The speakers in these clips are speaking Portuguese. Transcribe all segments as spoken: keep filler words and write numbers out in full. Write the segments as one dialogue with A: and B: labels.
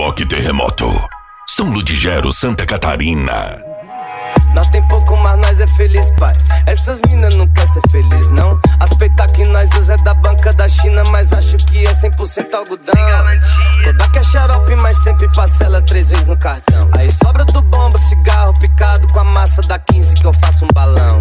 A: Remoque Terremoto, São Ludigero, Santa Catarina.
B: Nós tem pouco, mas nós é feliz, pai. Essas minas não quer ser feliz, não. As peitas que nós usa é da banca da China, mas acho que é cem por cento algodão. Kodak é xarope, mas sempre parcela três vezes no cartão. Aí sobra do bomba, cigarro picado com a massa da quinze que eu faço um balão.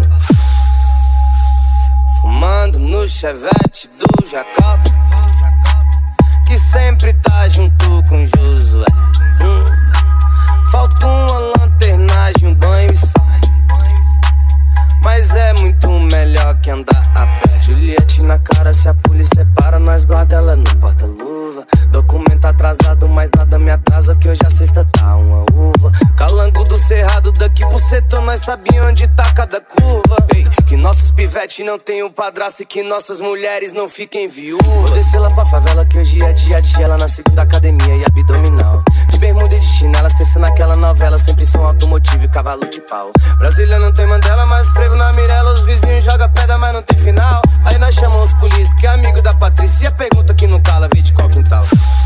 B: Fumando no chevette do Jacob, que sempre tá junto com o Josué. hum. Falta uma lanternagem, um banho e sai. Mas é muito melhor que andar a pé. Juliette na cara, se a polícia para, nós guarda ela no porta-luva. Documento atrasado, mas nada me atrasa, que hoje a sexta tá uma uva. Calango do cerrado, daqui pro setor, nós sabia onde tá cada curva. Ei, que nossos pivetes não tenham padrasto e que nossas mulheres não fiquem viúvas. Vou descer lá pra favela, que hoje é dia de ela na segunda academia e abdominal. De bermuda e de chinela, cessa naquela novela, sempre som automotivo e cavalo de pau. Brasília não tem Mandela, mas escrevo na Mirella. Os vizinhos jogam pedra, mas não tem final. Aí nós chamamos os polícia, que é amigo da Patrícia. Pergunta que não cala, vê de qual quintal.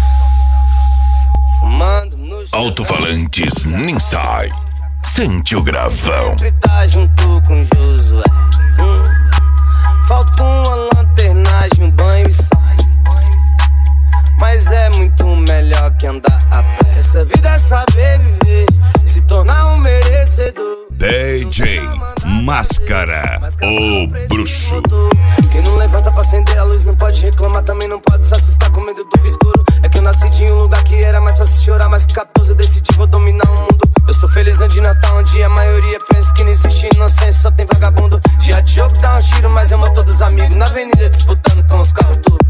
B: Fumando no
A: Alto-falantes Ninsai, sente o gravão.
B: Sempre tá junto com Josué. hum. Falta uma lanternagem, um banho e sai. Mas é muito melhor que andar a pé. Essa vida é saber viver, se tornar um merecedor.
A: D J Máscara, o bruxo.
B: Quem não levanta pra acender a luz não pode reclamar, também não pode se assustar com medo do escuro. É que eu nasci de um lugar que era mais fácil chorar, mas com catorze eu decidi vou dominar o mundo. Eu sou feliz onde Natal, onde a maioria pensa que não existe inocência, só tem vagabundo. Dia de jogo dá um tiro, mas amo todos os amigos na avenida disputando com os carros turbo.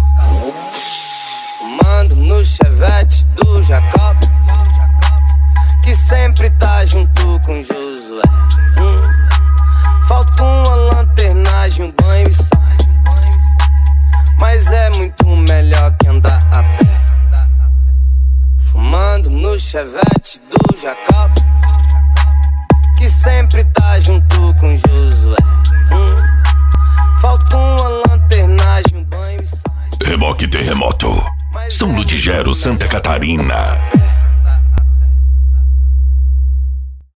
B: Fumando no chevette do Jacob, que sempre tá junto com Josué. hum. Falta uma lanternagem, um banho e sai. Mas é muito melhor que andar a pé. Fumando no chevette do Jacob, que sempre tá junto com Josué. hum. Falta uma lanternagem, um banho e sai.
A: Remoque Terremoto, São Ludigero, Santa Catarina.